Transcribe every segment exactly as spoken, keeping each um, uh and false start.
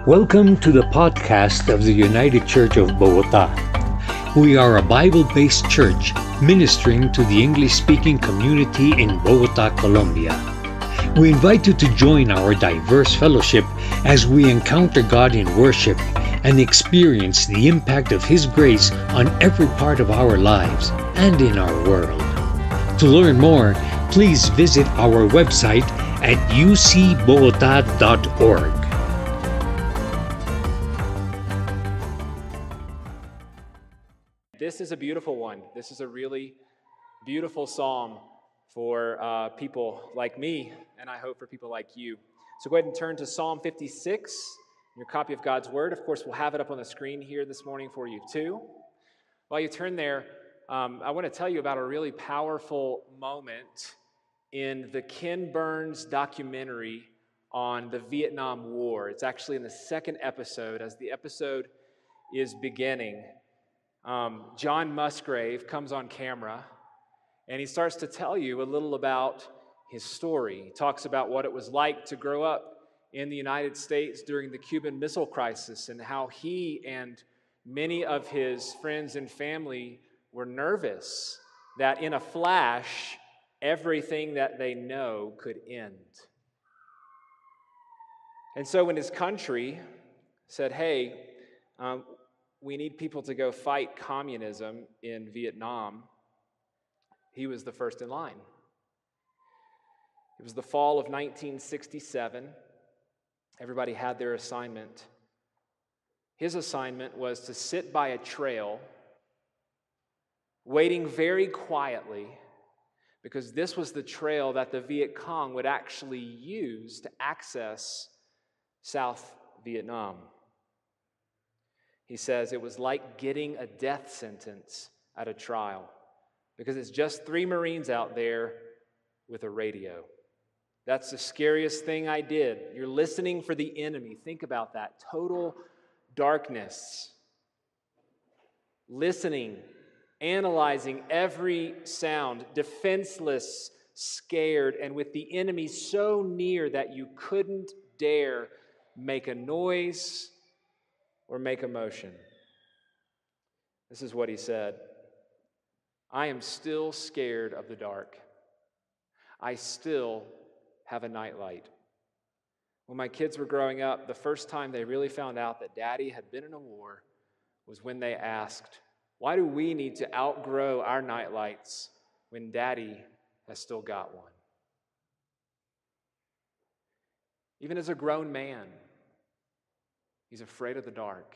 Welcome to the podcast of the United Church of Bogota. We are a Bible-based church ministering to the English-speaking community in Bogota, Colombia. We invite you to join our diverse fellowship as we encounter God in worship and experience the impact of His grace on every part of our lives and in our world. To learn more, please visit our website at u c bogota dot org. This is a beautiful one. This is a really beautiful psalm for uh, people like me, and I hope for people like you. So go ahead and turn to Psalm fifty-six, your copy of God's Word. Of course, we'll have it up on the screen here this morning for you too. While you turn there, um, I want to tell you about a really powerful moment in the Ken Burns documentary on the Vietnam War. It's actually in the second episode. As the episode is beginning, Um, John Musgrave comes on camera, and he starts to tell you a little about his story. He talks about what it was like to grow up in the United States during the Cuban Missile Crisis and how he and many of his friends and family were nervous that in a flash, everything that they know could end. And so when his country said, hey, um, we need people to go fight communism in Vietnam, he was the first in line. It was the fall of nineteen sixty-seven. Everybody had their assignment. His assignment was to sit by a trail, waiting very quietly, because this was the trail that the Viet Cong would actually use to access South Vietnam. He says it was like getting a death sentence at a trial because it's just three Marines out there with a radio. That's the scariest thing I did. You're listening for the enemy. Think about that. Total darkness. Listening, analyzing every sound, defenseless, scared, and with the enemy so near that you couldn't dare make a noise or make a motion. This is what he said. I am still scared of the dark. I still have a nightlight. When my kids were growing up, the first time they really found out that Daddy had been in a war was when they asked, why do we need to outgrow our nightlights when Daddy has still got one? Even as a grown man, he's afraid of the dark.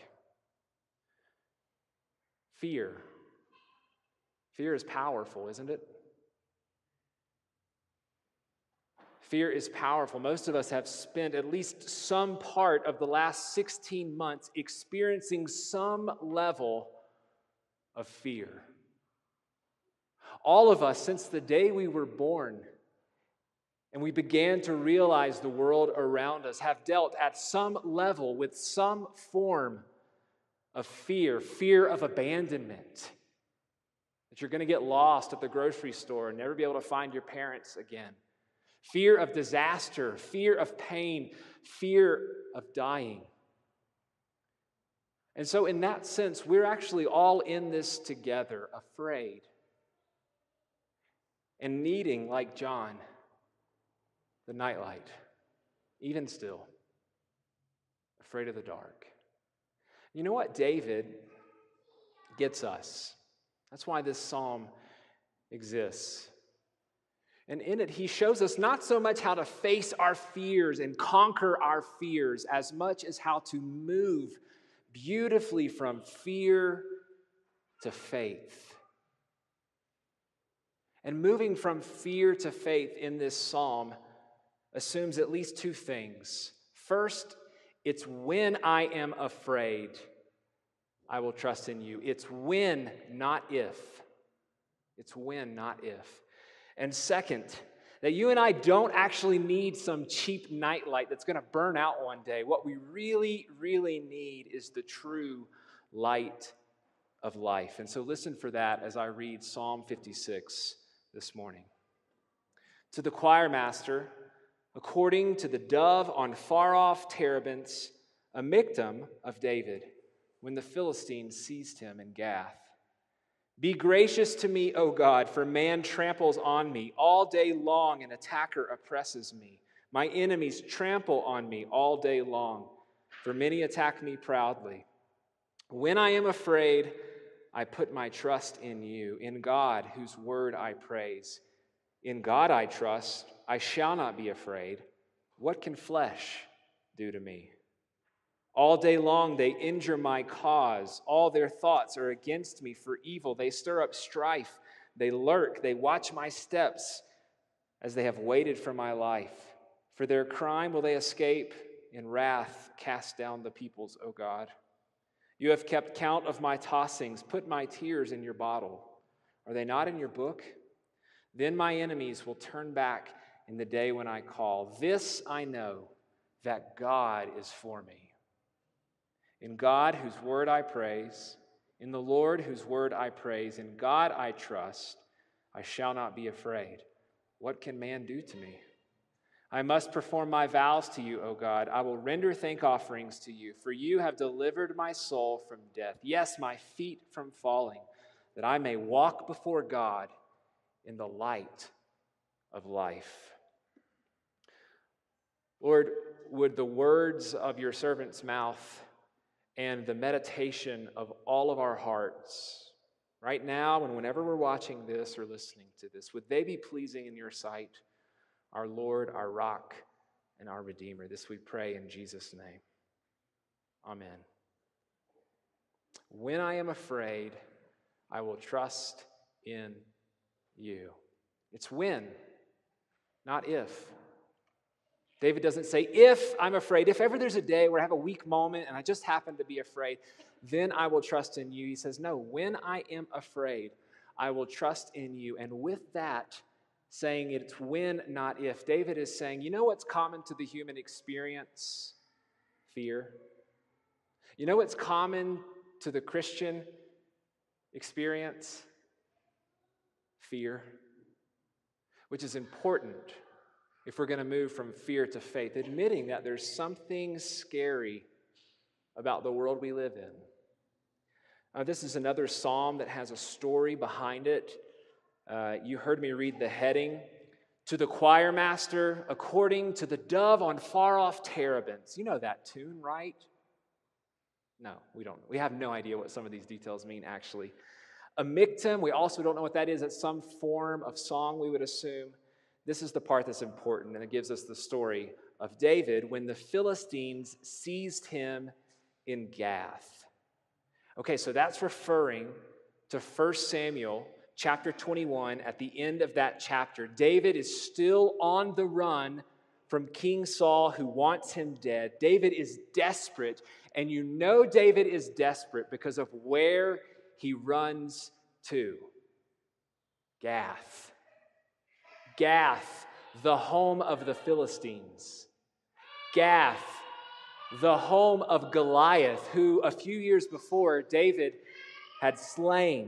Fear. Fear is powerful, isn't it? Fear is powerful. Most of us have spent at least some part of the last sixteen months experiencing some level of fear. All of us, since the day we were born, and we began to realize the world around us, have dealt at some level with some form of fear, fear of abandonment, that you're going to get lost at the grocery store and never be able to find your parents again, fear of disaster, fear of pain, fear of dying. And so in that sense, we're actually all in this together, afraid and needing, like John, the nightlight, even still, afraid of the dark. You know what? David gets us. That's why this psalm exists. And in it, he shows us not so much how to face our fears and conquer our fears, as much as how to move beautifully from fear to faith. And moving from fear to faith in this psalm assumes at least two things. First, it's when I am afraid, I will trust in you. It's when, not if. It's when, not if. And second, that you and I don't actually need some cheap nightlight that's going to burn out one day. What we really, really need is the true light of life. And so listen for that as I read Psalm fifty-six this morning. To the choir master, according to the dove on far-off terebinths, a Michtam of David, when the Philistines seized him in Gath. Be gracious to me, O God, for man tramples on me. All day long an attacker oppresses me. My enemies trample on me all day long, for many attack me proudly. When I am afraid, I put my trust in you, in God, whose word I praise. In God I trust, I shall not be afraid. What can flesh do to me? All day long they injure my cause. All their thoughts are against me for evil. They stir up strife. They lurk. They watch my steps as they have waited for my life. For their crime will they escape. In wrath cast down the peoples, O God. You have kept count of my tossings. Put my tears in your bottle. Are they not in your book? Then my enemies will turn back in the day when I call. This I know, that God is for me. In God, whose word I praise, in the Lord, whose word I praise, in God I trust, I shall not be afraid. What can man do to me? I must perform my vows to you, O God. I will render thank offerings to you, for you have delivered my soul from death, yes, my feet from falling, that I may walk before God in the light of life. Lord, would the words of your servant's mouth and the meditation of all of our hearts, right now and whenever we're watching this or listening to this, would they be pleasing in your sight, our Lord, our rock, and our Redeemer? This we pray in Jesus' name. Amen. When I am afraid, I will trust in you. It's when, not if. David doesn't say, if I'm afraid, if ever there's a day where I have a weak moment and I just happen to be afraid, then I will trust in you. He says, no, when I am afraid, I will trust in you. And with that, saying it's when, not if, David is saying, you know what's common to the human experience? Fear. You know what's common to the Christian experience? Fear. Which is important if we're going to move from fear to faith, admitting that there's something scary about the world we live in. Uh, this is another psalm that has a story behind it. Uh, you heard me read the heading. To the choir master, according to the dove on far-off terebinths. You know that tune, right? No, we don't. We have no idea what some of these details mean, actually. A Michtam, we also don't know what that is. It's some form of song, we would assume. This is the part that's important, and it gives us the story of David when the Philistines seized him in Gath. Okay, so that's referring to First Samuel chapter twenty-one. At the end of that chapter, David is still on the run from King Saul, who wants him dead. David is desperate, and you know David is desperate because of where he runs to. Gath. Gath, the home of the Philistines. Gath, the home of Goliath, who a few years before David had slain.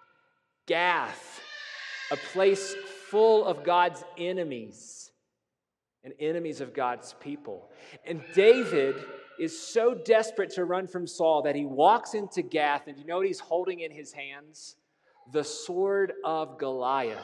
Gath, a place full of God's enemies and enemies of God's people. And David is so desperate to run from Saul that he walks into Gath, and you know what he's holding in his hands? The sword of Goliath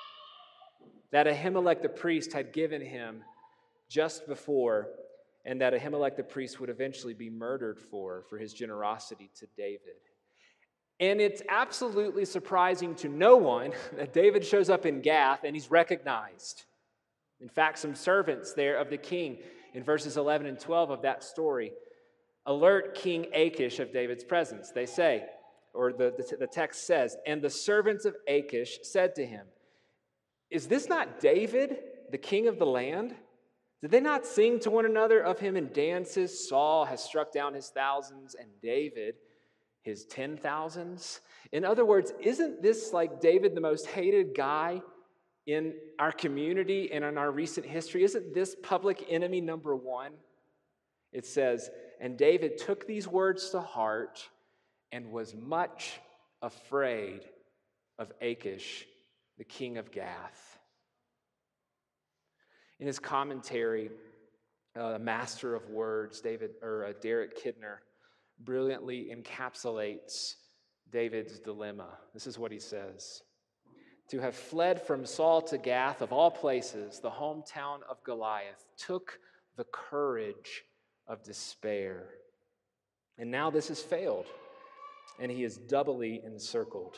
that Ahimelech the priest had given him just before, and that Ahimelech the priest would eventually be murdered for, for his generosity to David. And it's absolutely surprising to no one that David shows up in Gath and he's recognized. In fact, some servants there of the king in verses eleven and twelve of that story alert King Achish of David's presence. They say, or the, the, the text says, and the servants of Achish said to him, is this not David, the king of the land? Did they not sing to one another of him in dances? Saul has struck down his thousands and David his ten thousands. In other words, isn't this like David, the most hated guy in our community and in our recent history? Isn't this public enemy number one? It says, and David took these words to heart and was much afraid of Achish, the king of Gath. In his commentary a master of words, David or uh, Derek Kidner, brilliantly encapsulates David's dilemma. This is what he says. To have fled from Saul to Gath, of all places, the hometown of Goliath, took the courage of despair. And now this has failed, and he is doubly encircled.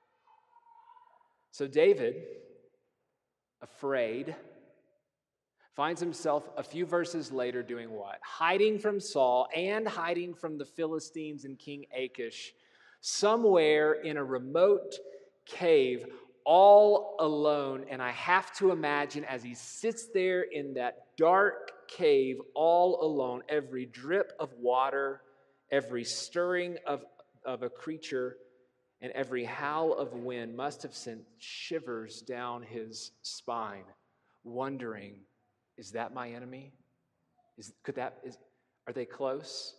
So David, afraid, finds himself a few verses later doing what? Hiding from Saul and hiding from the Philistines and King Achish, somewhere in a remote cave, all alone. And I have to imagine as he sits there in that dark cave all alone, every drip of water, every stirring of, of a creature, and every howl of wind must have sent shivers down his spine, wondering, is that my enemy? Is, could that, is, are they close?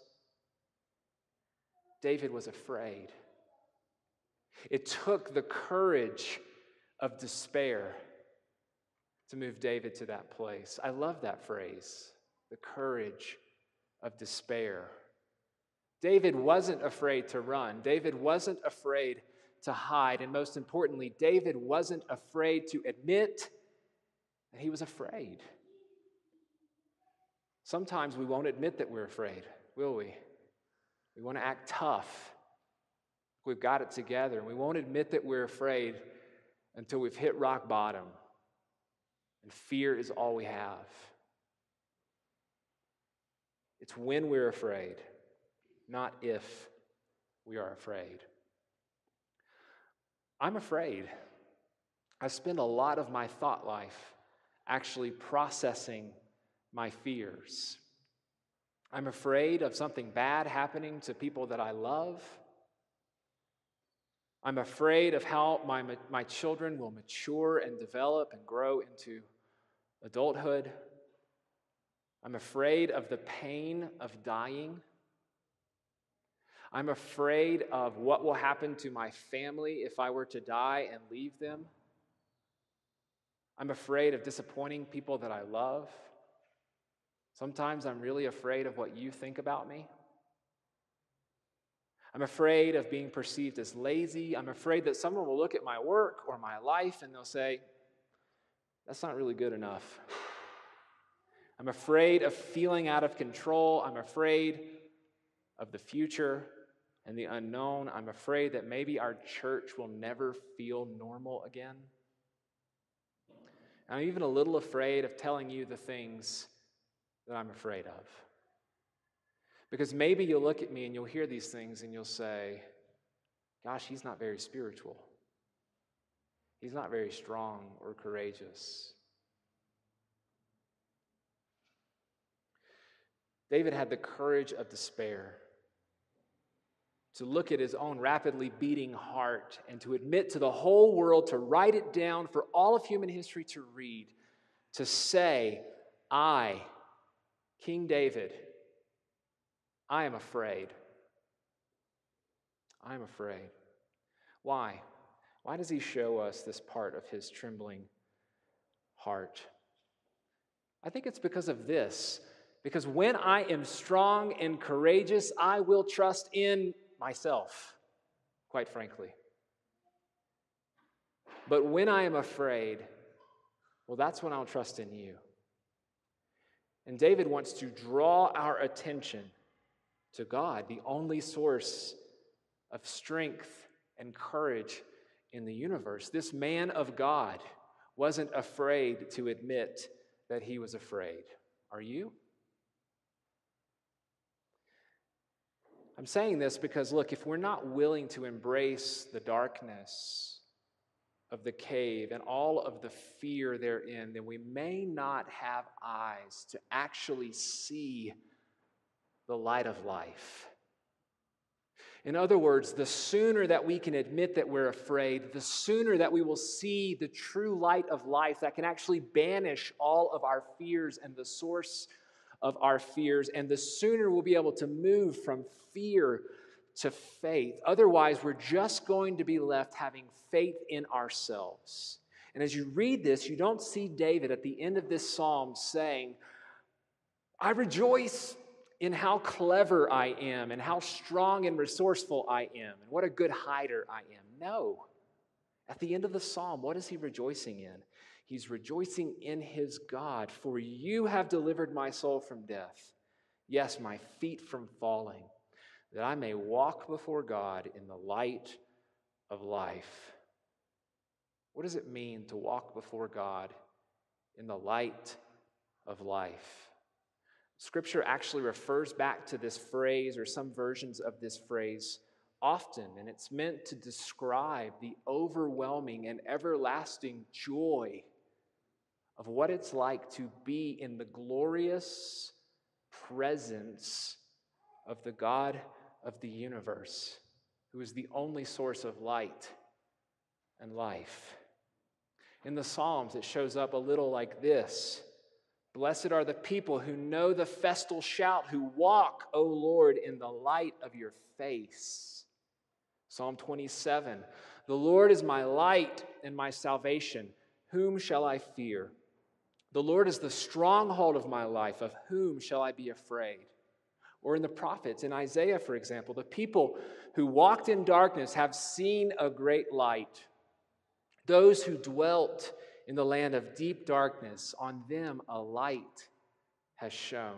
David was afraid. It took the courage of despair to move David to that place. I love that phrase, the courage of despair. David wasn't afraid to run. David wasn't afraid to hide. And most importantly, David wasn't afraid to admit that he was afraid. Sometimes we won't admit that we're afraid, will we? We want to act tough. We've got it together. And we won't admit that we're afraid until we've hit rock bottom. And fear is all we have. It's when we're afraid, not if we are afraid. I'm afraid. I spend a lot of my thought life actually processing my fears. I'm afraid of something bad happening to people that I love. I'm afraid of how my, my children will mature and develop and grow into adulthood. I'm afraid of the pain of dying. I'm afraid of what will happen to my family if I were to die and leave them. I'm afraid of disappointing people that I love. Sometimes I'm really afraid of what you think about me. I'm afraid of being perceived as lazy. I'm afraid that someone will look at my work or my life and they'll say, that's not really good enough. I'm afraid of feeling out of control. I'm afraid of the future and the unknown. I'm afraid that maybe our church will never feel normal again. I'm even a little afraid of telling you the things that I'm afraid of. Because maybe you'll look at me and you'll hear these things and you'll say, gosh, he's not very spiritual. He's not very strong or courageous. David had the courage of despair to look at his own rapidly beating heart and to admit to the whole world, to write it down for all of human history to read, to say, I, King David, I am afraid. I am afraid. Why? Why does he show us this part of his trembling heart? I think it's because of this. Because when I am strong and courageous, I will trust in myself, quite frankly. But when I am afraid, well, that's when I'll trust in you. And David wants to draw our attention to God, the only source of strength and courage in the universe. This man of God wasn't afraid to admit that he was afraid. Are you? I'm saying this because, look, if we're not willing to embrace the darkness of the cave and all of the fear therein, then we may not have eyes to actually see the light of life. In other words, the sooner that we can admit that we're afraid, the sooner that we will see the true light of life that can actually banish all of our fears and the source of our fears, and the sooner we'll be able to move from fear to faith. Otherwise, we're just going to be left having faith in ourselves. And as you read this, you don't see David at the end of this psalm saying, I rejoice in how clever I am and how strong and resourceful I am and what a good hider I am. No. At the end of the psalm, what is he rejoicing in? He's rejoicing in his God. For you have delivered my soul from death, yes, my feet from falling, that I may walk before God in the light of life. What does it mean to walk before God in the light of life? Scripture actually refers back to this phrase, or some versions of this phrase, often, and it's meant to describe the overwhelming and everlasting joy of what it's like to be in the glorious presence of the God of the universe, who is the only source of light and life. In the Psalms, it shows up a little like this: blessed are the people who know the festal shout, who walk, O Lord, in the light of your face. Psalm twenty-seven, the Lord is my light and my salvation. Whom shall I fear? The Lord is the stronghold of my life. Of whom shall I be afraid? Or in the prophets, in Isaiah, for example, the people who walked in darkness have seen a great light. Those who dwelt in the land of deep darkness, on them a light has shone.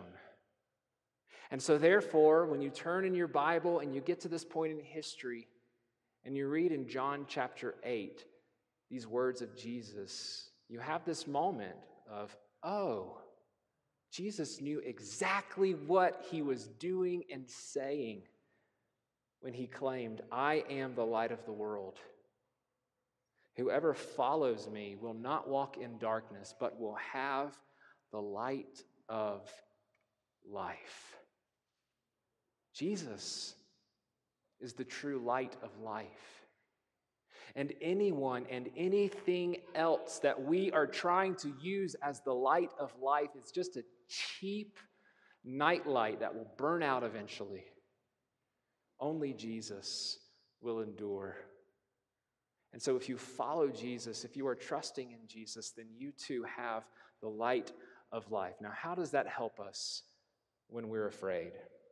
And so therefore, when you turn in your Bible and you get to this point in history, and you read in John chapter eight these words of Jesus, you have this moment of, oh, Jesus knew exactly what he was doing and saying when he claimed, I am the light of the world. Whoever follows me will not walk in darkness, but will have the light of life. Jesus is the true light of life. And anyone and anything else that we are trying to use as the light of life is just a cheap nightlight that will burn out eventually. Only Jesus will endure. And so if you follow Jesus, if you are trusting in Jesus, then you too have the light of life. Now, how does that help us when we're afraid?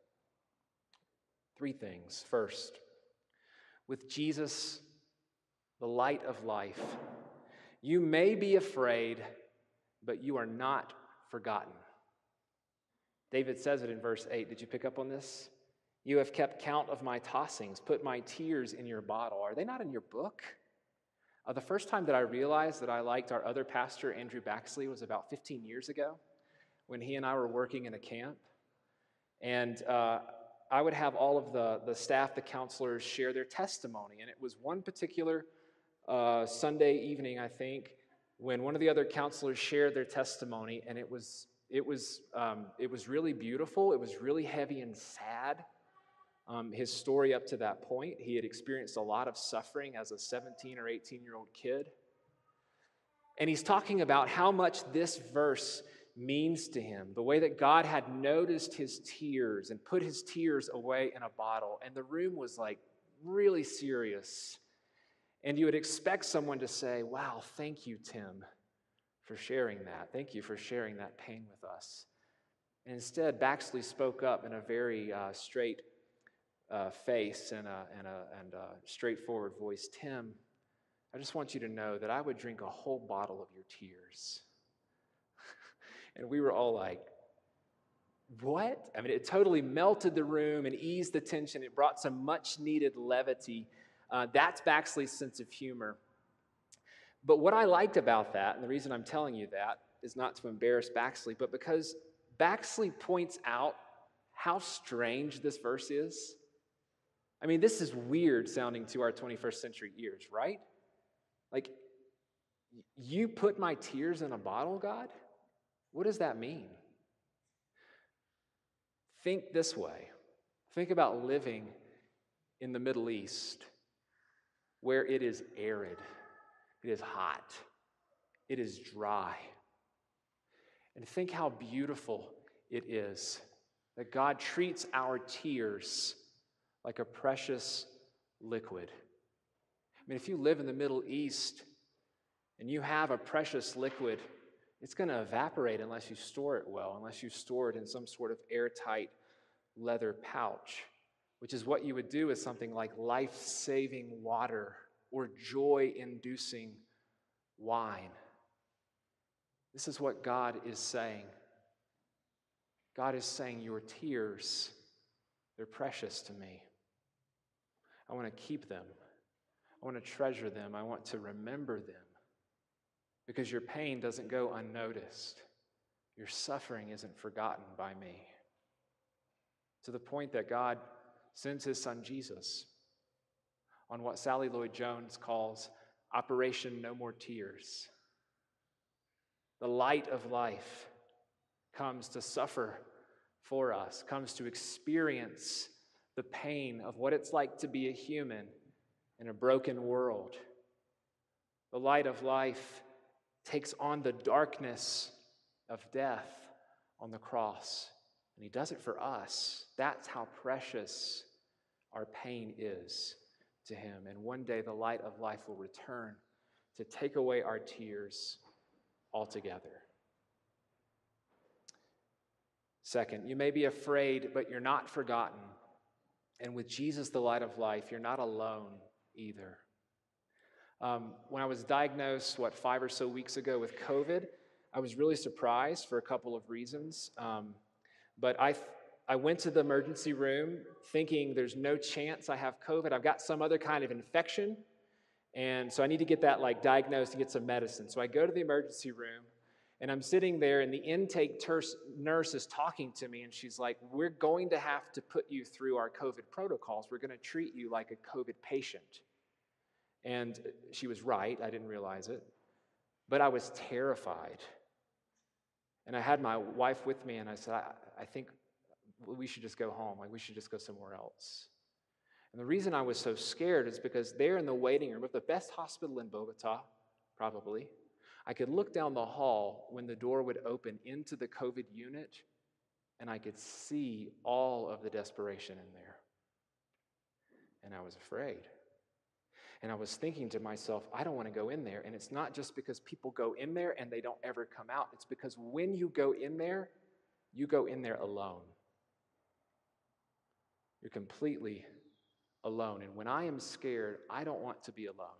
Three things. First, with Jesus, the light of life, you may be afraid, but you are not forgotten. David says it in verse eight. Did you pick up on this? You have kept count of my tossings, put my tears in your bottle. Are they not in your book? Uh, the first time that I realized that I liked our other pastor, Andrew Baxley, was about fifteen years ago when he and I were working in a camp. And uh, I would have all of the, the staff, the counselors, share their testimony. And it was one particular uh, Sunday evening, I think, when one of the other counselors shared their testimony, and it was it was um, it was really beautiful. It was really heavy and sad. Um, his story up to that point, he had experienced a lot of suffering as a seventeen or eighteen-year-old kid. And he's talking about how much this verse means to him, the way that God had noticed his tears and put his tears away in a bottle. And the room was like really serious. And you would expect someone to say, wow, thank you, Tim, for sharing that. Thank you for sharing that pain with us. And instead, Baxley spoke up in a very uh, straight Uh, face and a, and, a, and a straightforward voice. Tim, I just want you to know that I would drink a whole bottle of your tears. And we were all like, what? I mean, it totally melted the room and eased the tension. It brought some much needed levity. Uh, that's Baxley's sense of humor. But what I liked about that, and the reason I'm telling you that, is not to embarrass Baxley, but because Baxley points out how strange this verse is. I mean, this is weird sounding to our twenty-first century ears, right? Like, you put my tears in a bottle, God? What does that mean? Think this way. Think about living in the Middle East, where it is arid, it is hot, it is dry. And think how beautiful it is that God treats our tears like a precious liquid. I mean, if you live in the Middle East and you have a precious liquid, it's going to evaporate unless you store it well, unless you store it in some sort of airtight leather pouch, which is what you would do with something like life-saving water or joy-inducing wine. This is what God is saying. God is saying, your tears, they're precious to me. I want to keep them. I want to treasure them. I want to remember them. Because your pain doesn't go unnoticed. Your suffering isn't forgotten by me. To the point that God sends his son Jesus on what Sally Lloyd-Jones calls Operation No More Tears. The light of life comes to suffer for us, comes to experience the pain of what it's like to be a human in a broken world. The light of life takes on the darkness of death on the cross, and he does it for us. That's how precious our pain is to him. And one day the light of life will return to take away our tears altogether. Second, you may be afraid, but you're not forgotten. And with Jesus, the light of life, you're not alone either. Um, when I was diagnosed, what, five or so weeks ago with COVID, I was really surprised for a couple of reasons. Um, but I, I went to the emergency room thinking there's no chance I have COVID. I've got some other kind of infection, and so I need to get that like diagnosed and get some medicine. So I go to the emergency room, and I'm sitting there, and the intake terse, nurse is talking to me, and she's like, we're going to have to put you through our COVID protocols. We're going to treat you like a COVID patient. And she was right. I didn't realize it. But I was terrified. And I had my wife with me, and I said, I, I think we should just go home. Like, we should just go somewhere else. And the reason I was so scared is because there in the waiting room of the best hospital in Bogota, probably, I could look down the hall when the door would open into the COVID unit, and I could see all of the desperation in there. And I was afraid. And I was thinking to myself, I don't want to go in there. And it's not just because people go in there and they don't ever come out. It's because when you go in there, you go in there alone. You're completely alone. And when I am scared, I don't want to be alone.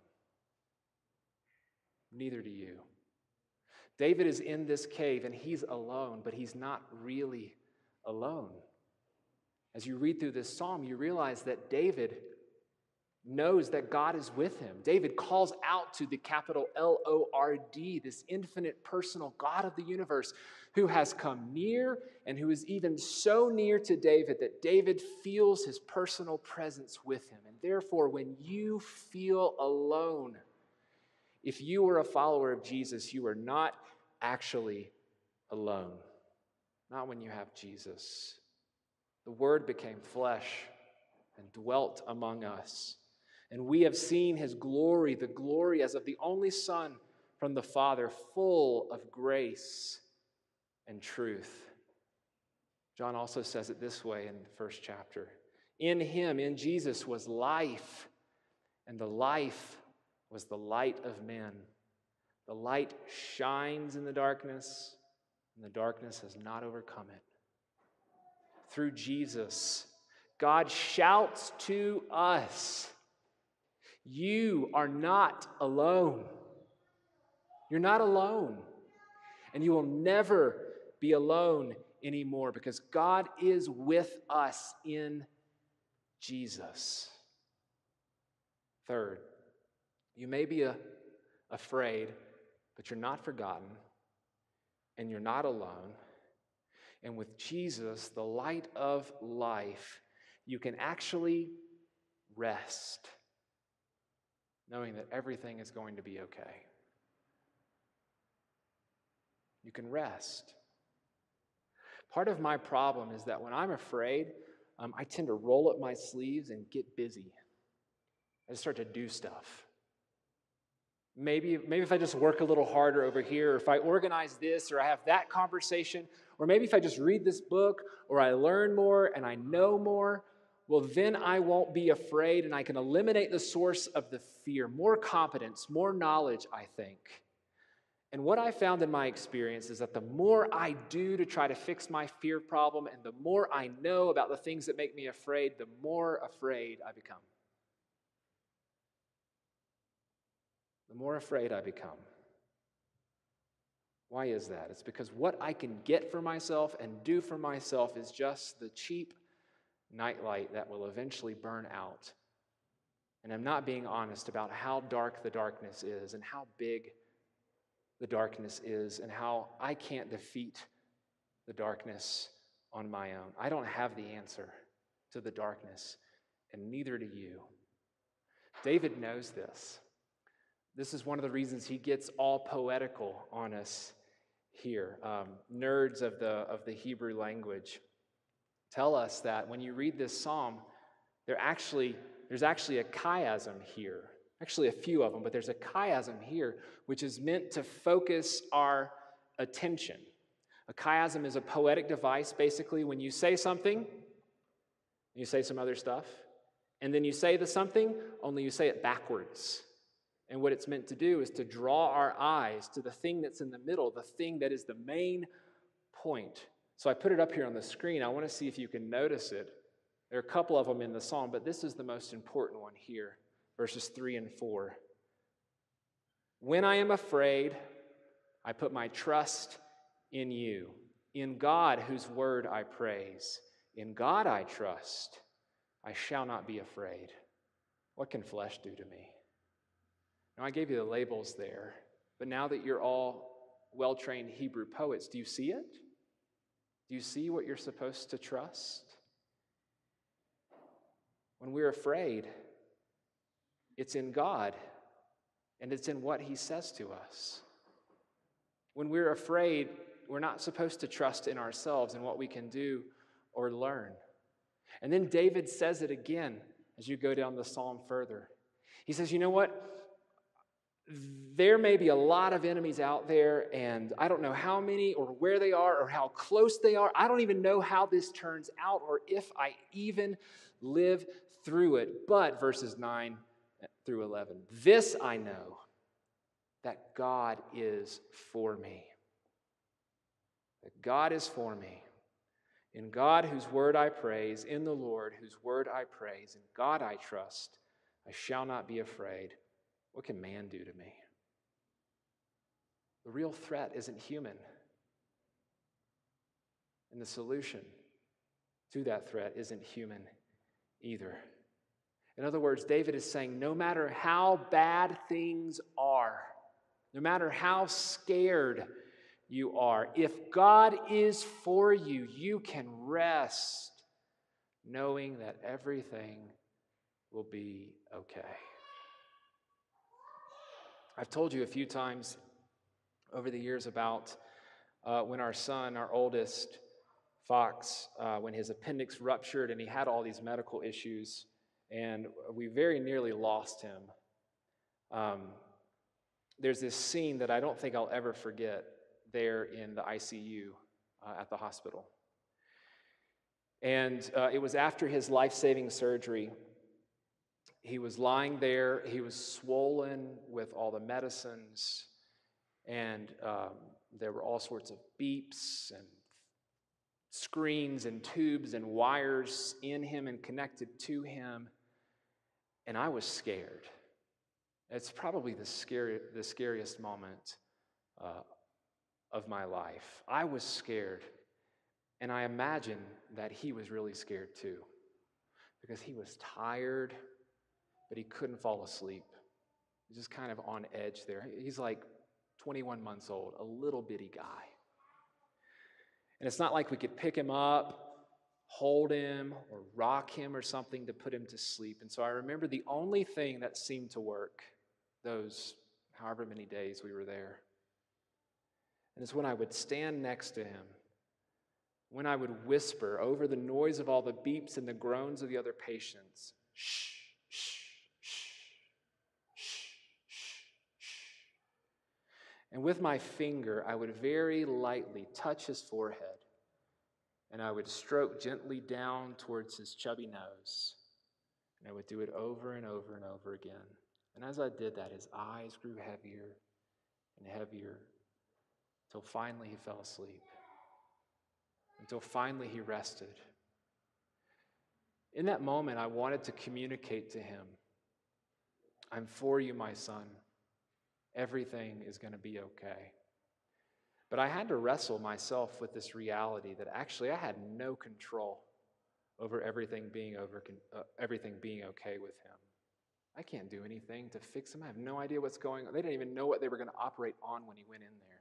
Neither do you. David is in this cave and he's alone, but he's not really alone. As you read through this psalm, you realize that David knows that God is with him. David calls out to the capital L O R D, this infinite personal God of the universe who has come near and who is even so near to David that David feels his personal presence with him. And therefore, when you feel alone, if you are a follower of Jesus, you are not actually alone. Not when you have Jesus. The Word became flesh and dwelt among us. And we have seen his glory, the glory as of the only Son from the Father, full of grace and truth. John also says it this way in the first chapter. In him, in Jesus, was life, and the life was the light of men. The light shines in the darkness, and the darkness has not overcome it. Through Jesus, God shouts to us, you are not alone. You're not alone. And you will never be alone anymore because God is with us in Jesus. Third, you may be a, afraid, but you're not forgotten, and you're not alone. And with Jesus, the light of life, you can actually rest, knowing that everything is going to be okay. You can rest. Part of my problem is that when I'm afraid, um, I tend to roll up my sleeves and get busy. I just start to do stuff. Maybe, maybe if I just work a little harder over here, or if I organize this, or I have that conversation, or maybe if I just read this book, or I learn more and I know more, well, then I won't be afraid and I can eliminate the source of the fear. More competence, more knowledge, I think. And what I found in my experience is that the more I do to try to fix my fear problem and the more I know about the things that make me afraid, the more afraid I become. The more afraid I become. Why is that? It's because what I can get for myself and do for myself is just the cheap nightlight that will eventually burn out. And I'm not being honest about how dark the darkness is and how big the darkness is and how I can't defeat the darkness on my own. I don't have the answer to the darkness, and neither do you. David knows this. This is one of the reasons he gets all poetical on us here. Um, nerds of the, of the Hebrew language tell us that when you read this psalm, there actually, there's actually a chiasm here. Actually, a few of them, but there's a chiasm here, which is meant to focus our attention. A chiasm is a poetic device, basically, when you say something, you say some other stuff, and then you say the something, only you say it backwards. And what it's meant to do is to draw our eyes to the thing that's in the middle, the thing that is the main point. So I put it up here on the screen. I want to see if you can notice it. There are a couple of them in the psalm, but this is the most important one here, verses three and four. When I am afraid, I put my trust in you. In God, whose word I praise. In God I trust. I shall not be afraid. What can flesh do to me? Now, I gave you the labels there, but now that you're all well-trained Hebrew poets, do you see it? Do you see what you're supposed to trust? When we're afraid, it's in God, and it's in what He says to us. When we're afraid, we're not supposed to trust in ourselves and what we can do or learn. And then David says it again as you go down the psalm further. He says, you know what? There may be a lot of enemies out there, and I don't know how many or where they are or how close they are. I don't even know how this turns out or if I even live through it. But verses nine through eleven, this I know, that God is for me. That God is for me. In God, whose word I praise, in the Lord, whose word I praise, in God I trust, I shall not be afraid. What can man do to me? The real threat isn't human. And the solution to that threat isn't human either. In other words, David is saying, no matter how bad things are, no matter how scared you are, if God is for you, you can rest knowing that everything will be okay. I've told you a few times over the years about uh, when our son, our oldest, Fox, uh, when his appendix ruptured and he had all these medical issues, and we very nearly lost him. Um, there's this scene that I don't think I'll ever forget there in the I C U uh, at the hospital. And uh, it was after his life-saving surgery. He was lying there. He was swollen with all the medicines, and um, there were all sorts of beeps and screens and tubes and wires in him and connected to him, and I was scared. It's probably the scary, the scariest moment uh, of my life. I was scared, and I imagine that he was really scared too, because he was tired, but he couldn't fall asleep. He's just kind of on edge there. He's like twenty-one months old, a little bitty guy. And it's not like we could pick him up, hold him, or rock him or something to put him to sleep. And so I remember the only thing that seemed to work those however many days we were there. And it's when I would stand next to him, when I would whisper over the noise of all the beeps and the groans of the other patients, shh, shh, shh, shh, shh, shh. And with my finger, I would very lightly touch his forehead, and I would stroke gently down towards his chubby nose. And I would do it over and over and over again. And as I did that, his eyes grew heavier and heavier until finally he fell asleep, until finally he rested. In that moment, I wanted to communicate to him, I'm for you, my son. Everything is going to be okay. But I had to wrestle myself with this reality that actually I had no control over everything being over uh, everything being okay with him. I can't do anything to fix him. I have no idea what's going on. They didn't even know what they were going to operate on when he went in there.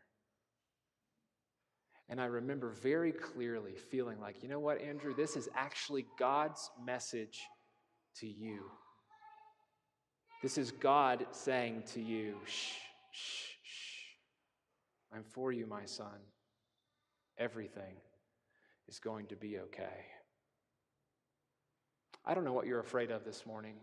And I remember very clearly feeling like, you know what, Andrew, this is actually God's message to you. This is God saying to you, shh, shh, shh. I'm for you, my son. Everything is going to be okay. I don't know what you're afraid of this morning.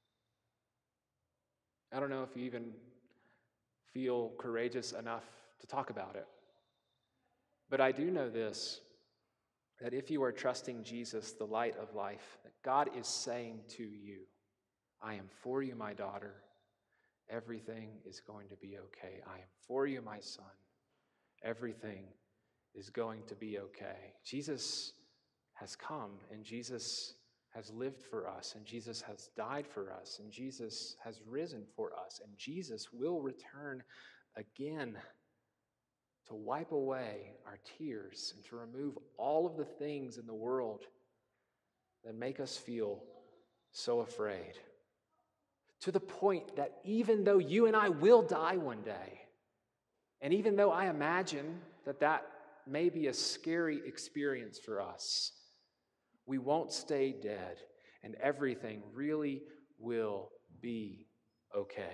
I don't know if you even feel courageous enough to talk about it. But I do know this, that if you are trusting Jesus, the light of life, that God is saying to you, I am for you, my daughter. Everything is going to be okay. I am for you, my son. Everything is going to be okay. Jesus has come, and Jesus has lived for us, and Jesus has died for us, and Jesus has risen for us, and Jesus will return again to wipe away our tears and to remove all of the things in the world that make us feel so afraid. To the point that even though you and I will die one day, and even though I imagine that that may be a scary experience for us, we won't stay dead, and everything really will be okay.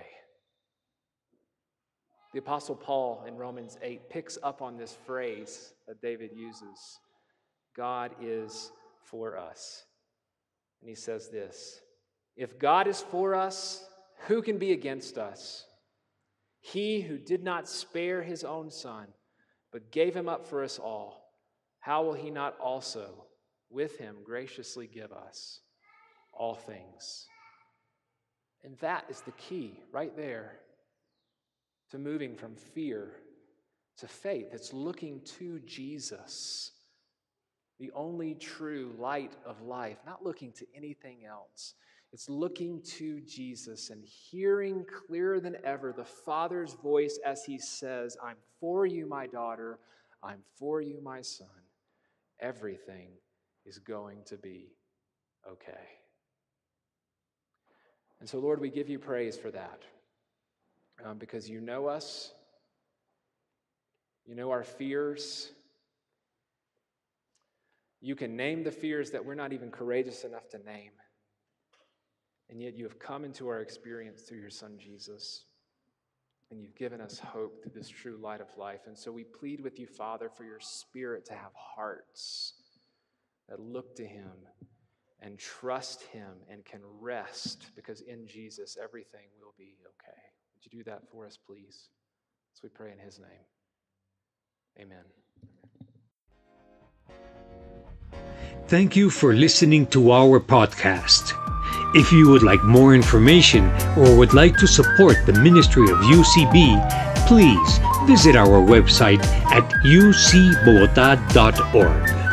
The Apostle Paul in Romans eight picks up on this phrase that David uses. God is for us. And he says this, if God is for us, who can be against us? He who did not spare his own son, but gave him up for us all, how will he not also with him graciously give us all things? And that is the key right there to moving from fear to faith. It's looking to Jesus, the only true light of life, not looking to anything else. It's looking to Jesus and hearing clearer than ever the Father's voice as he says, I'm for you, my daughter. I'm for you, my son. Everything is going to be okay. And so, Lord, we give you praise for that. Um, because you know us, you know our fears. You can name the fears that we're not even courageous enough to name. And yet you have come into our experience through your son Jesus. And you've given us hope through this true light of life. And so we plead with you, Father, for your Spirit to have hearts that look to him and trust him and can rest, because in Jesus everything will be okay. Would you do that for us, please? So we pray in his name. Amen. Thank you for listening to our podcast. If you would like more information or would like to support the ministry of U C B, please visit our website at u c bogota dot org.